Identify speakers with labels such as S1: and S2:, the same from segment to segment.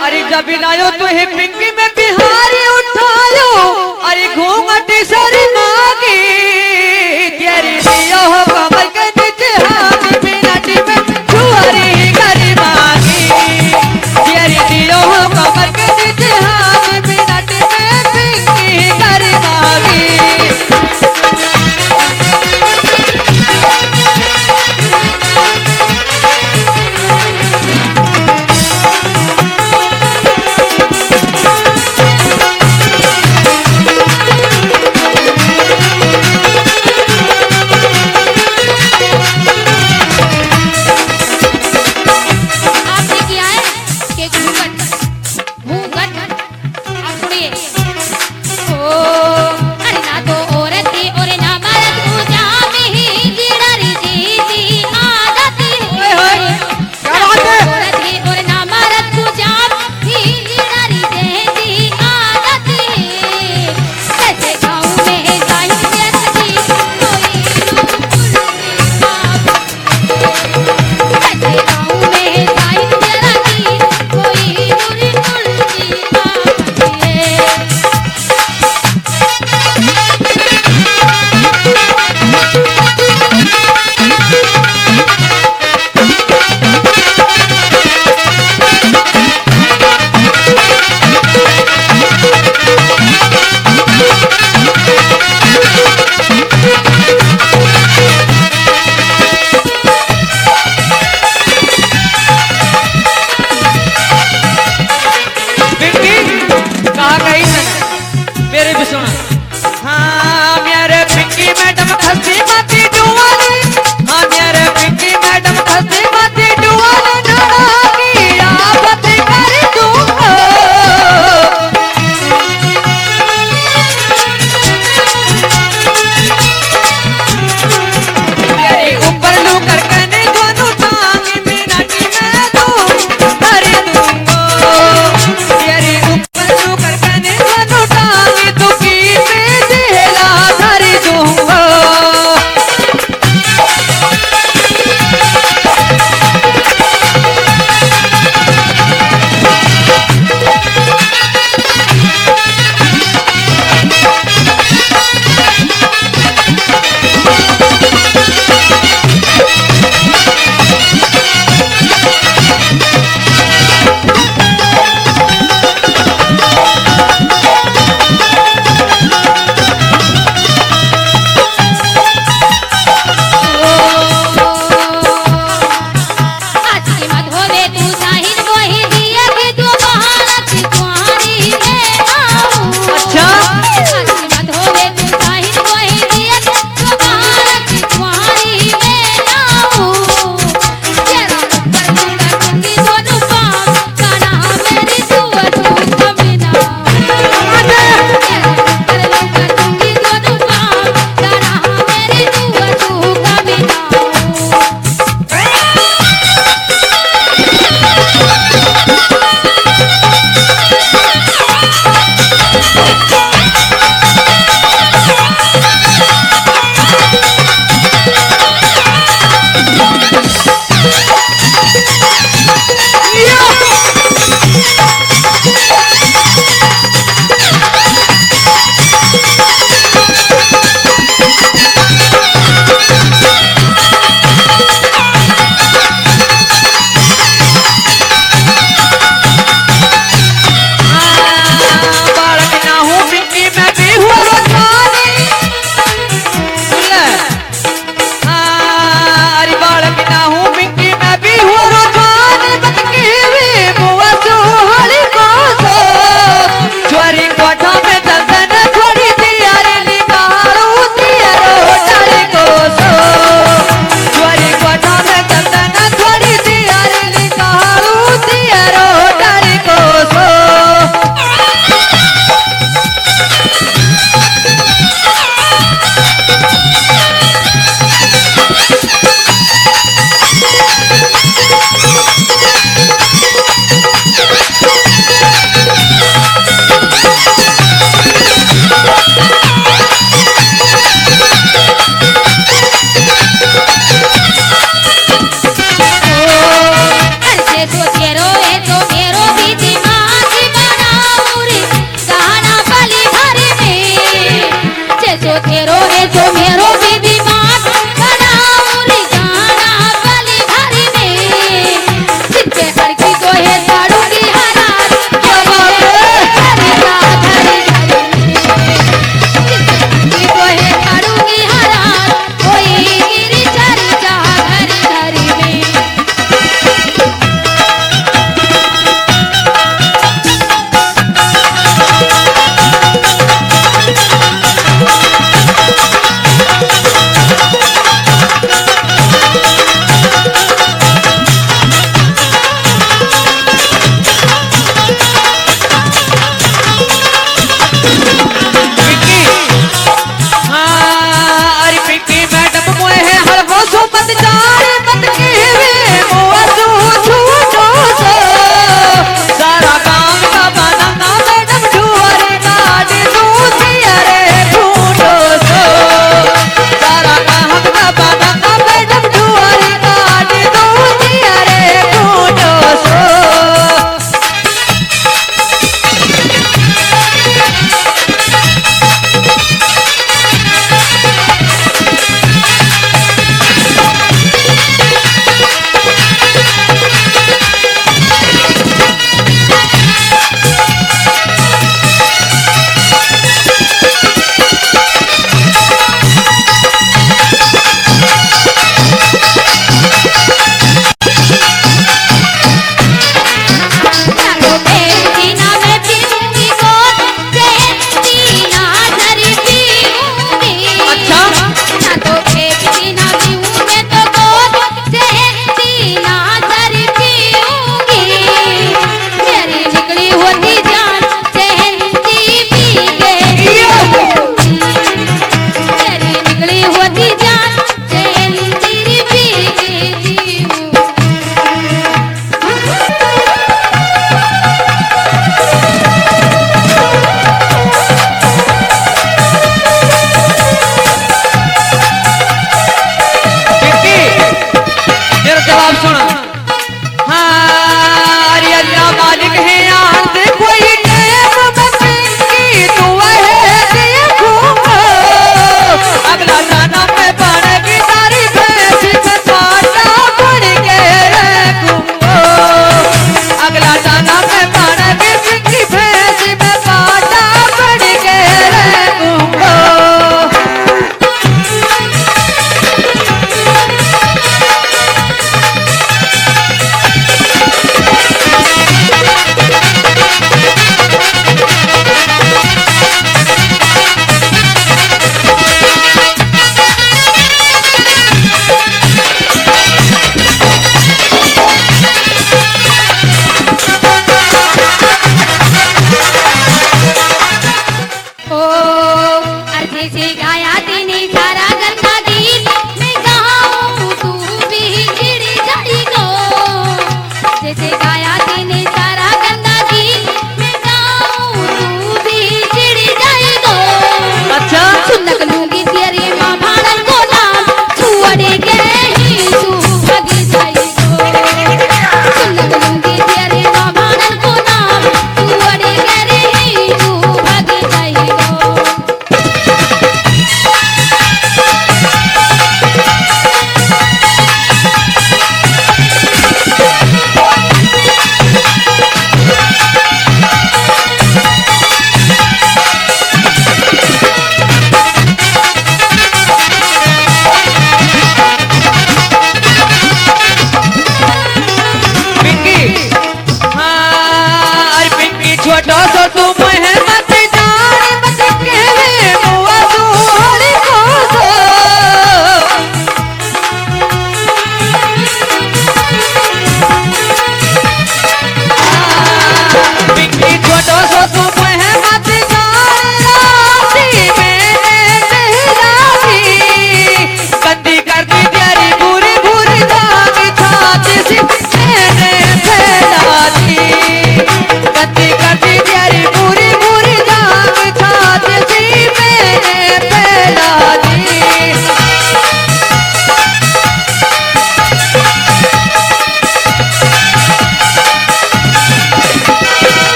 S1: अरे जब लायो तो है पिंकी में बिहारी उठायो, अरे घूंघट सर मांगी तेरी दिया हो कमल के नीचे हाथ बिनाटी में छुआरी गरी मांगी तेरी दिया हो कमल के नीचे हाथ बिनाटी में पिंकी गरी मांगी।
S2: आपने किया है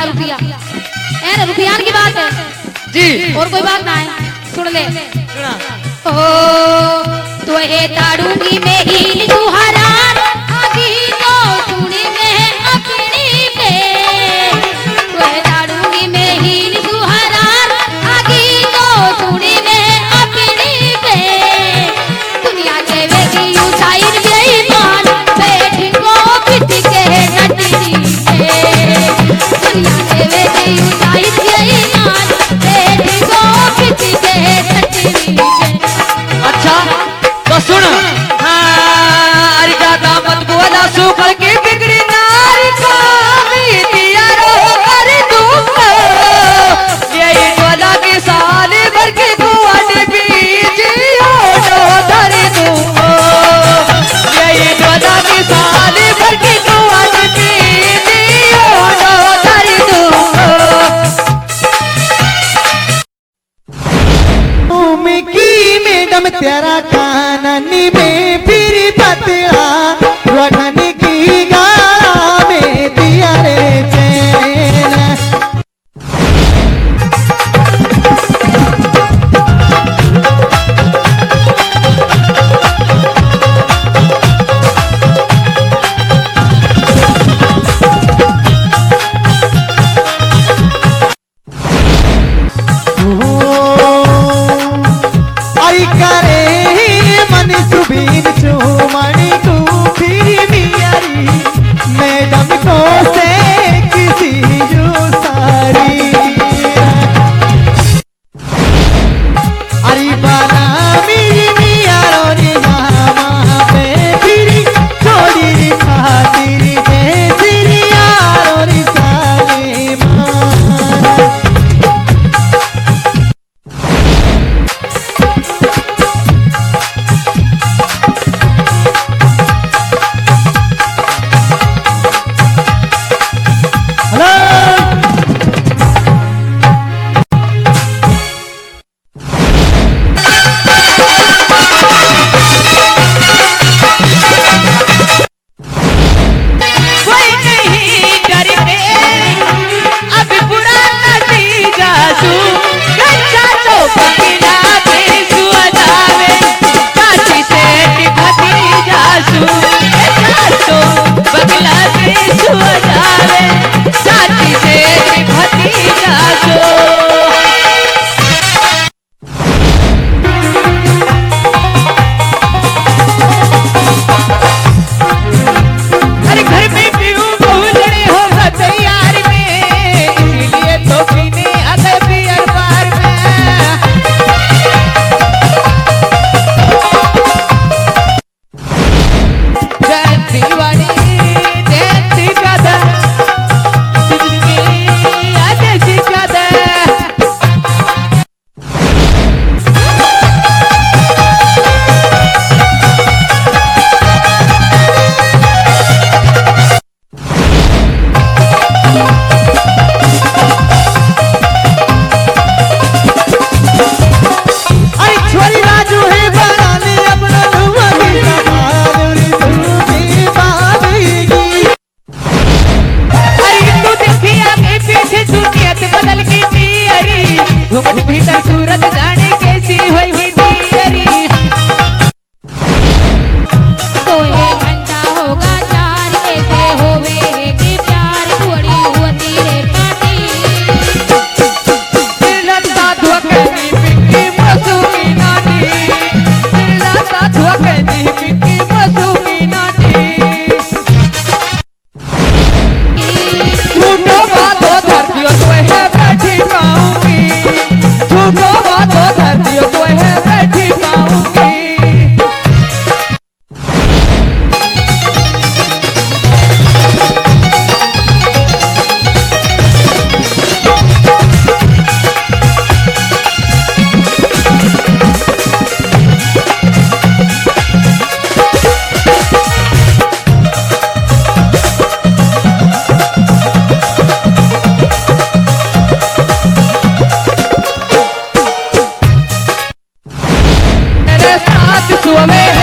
S2: रुपया है ना, रुपया की बात है
S1: जी,
S2: और कोई बात ना है। सुन ले
S1: सुना।
S2: ओ तो ये ताड़ूंगी मैं ही तुहरार आगी तो सुनी मैं अपनी पे, तो ये ताड़ूंगी मैं ही तुहरार आगी तो सुनी मैं अपनी पे, दुनिया के वेगी उठाई बेईमान बैठ को पिट के नटरी पे, दुनिया के वेगी उठाई बेईमान बैठ को पिट के नटरी पे।
S1: अच्छा तो सुन, हाँ अरे ज्यादा मत बोला, सुखल की बिगड़ी नारी को भी दिया रो कर दूंगा, यही ज्वाला की साल भर की गुआट बीज ओढ़ो धर दूंगा, यही ज्वाला की साल भर की गुआट बीज ओढ़ो धर दूंगा।
S3: की मैडम तेरा काननी में फिर पतला रोढ़नी की गाला में दिया रे चैन। आई करे मन सुबीन चुमणी तू फिर मियारी मैडम को से किसी जो सारी अरे बाला मेरी मियारो रे मामा पे फिर छोड़ी खातिर दे फिर यारो रे साले मां।
S1: कोई नहीं डरते अब बुरा नतीजा सू, कच्चा तो पकड़ा के सुआ जावे, चाची से भतीजा सू, कच्चा तो पकड़ा के सुआ जावे, चाची से भतीजा सू। अरे घर में पीऊं भूलने होगा तैयार में, इसीलिए तो पीने आते बियर बार में। जयंती वाली जयंती का जिंदगी आदेश का
S3: आई छोरी राजू है बनाने अपना धुआं की कमाल रे धूपी बाबेगी।
S1: अरे तू देखी आगे पीछे सूरत बदल की पियरी, घूमत भीतर सूरत जाने कैसी हुई हुई पियरी।
S2: तो ये घंटा होगा चार कैसे होवे है कि प्यार थोड़ी होती रे पाती,
S1: लगता धोखनी पिक्की मसूमी नानी, लगता धोखनी पिक्की मसूमी नानी। झूठो बातों धरतियों तो है बैठी पाऊंगी, झूठो बातों धरतियों तो है बैठी पाऊंगी। मेरे साथ सुबह